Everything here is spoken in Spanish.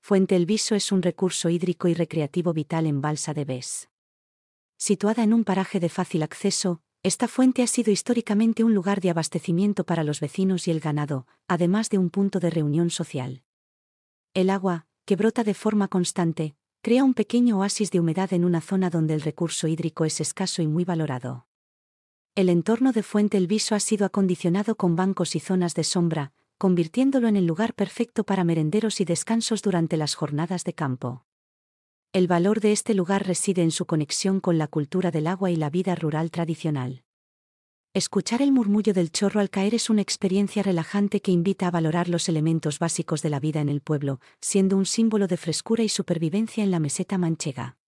Fuente El Viso es un recurso hídrico y recreativo vital en Balsa de Bes. Situada en un paraje de fácil acceso, esta fuente ha sido históricamente un lugar de abastecimiento para los vecinos y el ganado, además de un punto de reunión social. El agua, que brota de forma constante, crea un pequeño oasis de humedad en una zona donde el recurso hídrico es escaso y muy valorado. El entorno de Fuente El Viso ha sido acondicionado con bancos y zonas de sombra, convirtiéndolo en el lugar perfecto para merenderos y descansos durante las jornadas de campo. El valor de este lugar reside en su conexión con la cultura del agua y la vida rural tradicional. Escuchar el murmullo del chorro al caer es una experiencia relajante que invita a valorar los elementos básicos de la vida en el pueblo, siendo un símbolo de frescura y supervivencia en la meseta manchega.